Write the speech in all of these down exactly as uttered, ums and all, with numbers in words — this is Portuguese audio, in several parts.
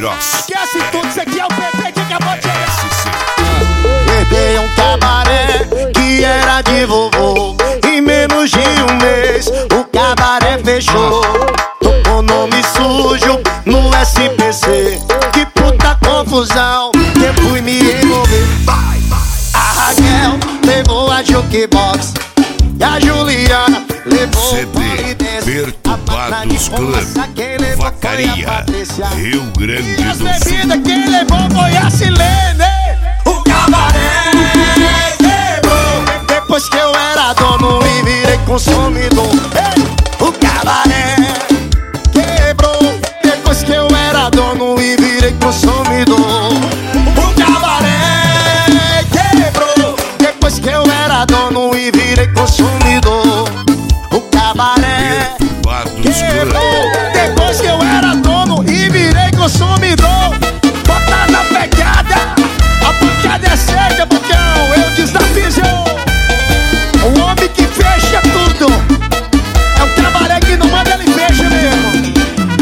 Queiroz. Esquece tudo, isso aqui é o P P que acabou de chegar. Herdei um cabaré que era de vovô. Em menos de um mês o cabaré fechou. Tô com nome sujo no S P C. Que puta confusão, que fui me envolver. A Raquel levou a jukebox e a Juliana levou C o D polidense. Perturbados Club, Vacaria, Rio Grande E as do Sul. bebidas quem levou foi a Silene. O cabaré quebrou depois que eu era dono e virei consumidor. O cabaré quebrou depois que eu era dono e virei consumidor. O cabaré quebrou depois que eu era dono e virei consumidor. O cabaré Perturbados quebrou Club. Depois que eu era dono e virei consumidor. Bota na pegada, a pancada é certa, bocão, eu desafio. O homem que fecha tudo é o cabaré que não manda, ele fecha mesmo.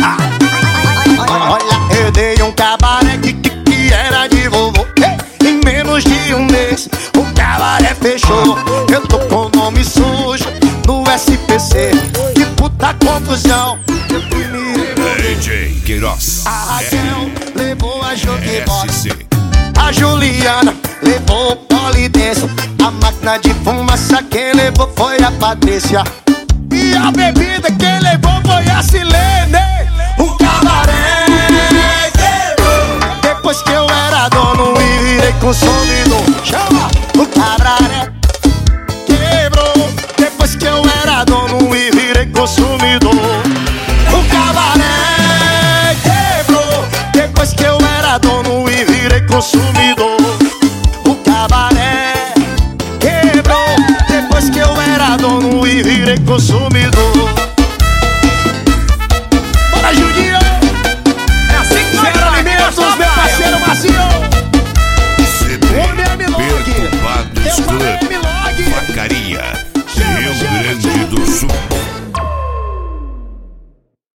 Olha, eu dei um cabaré que, que, que era de vovô. Em menos de um mês o cabaré fechou. Eu tô com o nome sujo no S P C. Que puta confusão, eu fui me D J Queiroz. A Raquel levou a jukebox, S C. a Juliana levou o polidense. A máquina de fumaça quem levou foi a Patrícia. E a bebida quem levou foi a Silene. O cabaré quebrou depois que eu era dono e virei consumidor. Chama! O cabaré quebrou depois que eu era dono e virei consumidor. O cabaré quebrou depois que eu era dono e virei consumidor.